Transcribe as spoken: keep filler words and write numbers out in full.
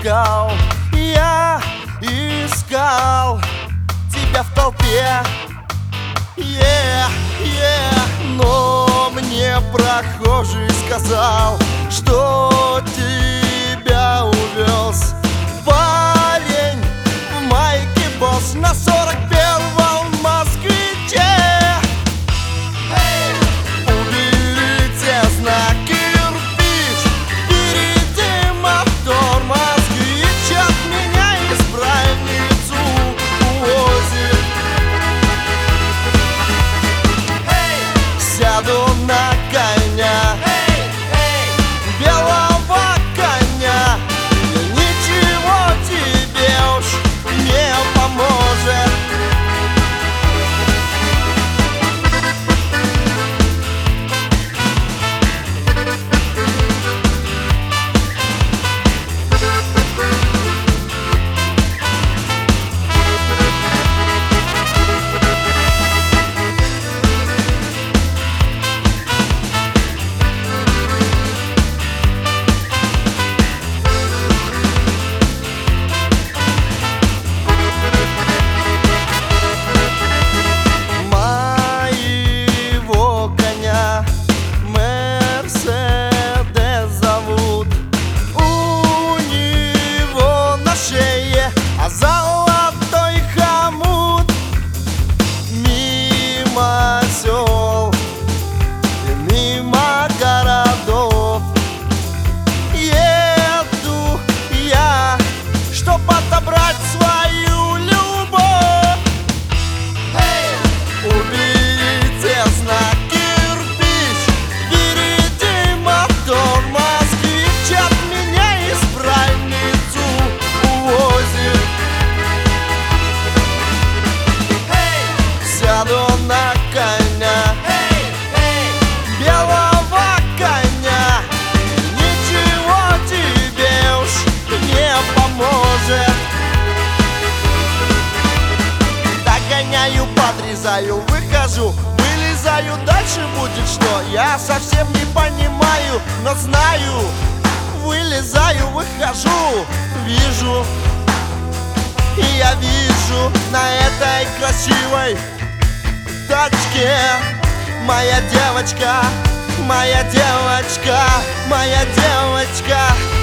искал, я искал тебя в толпе, yeah, yeah. Но мне прохожий сказал, что тебя увез парень в майке босс на сорок первом москвиче. Уберите знак кирпич, впереди мотор москвич, от меня избранницу увозит. Сяду на коня, белого коня, и ничего тебе уж не поможет. Золотой хомут мимо сел и мимо городов еду я, чтоб отобрать свою любовь. Уберите знак кирпич, впереди мотор москвич, от меня избранницу увозит. Сяду на коня, белого коня, ничего тебе уж не поможет. Догоняю, подрезаю, выхожу, вылезаю, дальше будет что? Я совсем не понимаю, но знаю. Вылезаю, выхожу, вижу, и я вижу на этой красивой тачке моя девочка, моя девочка, моя девочка.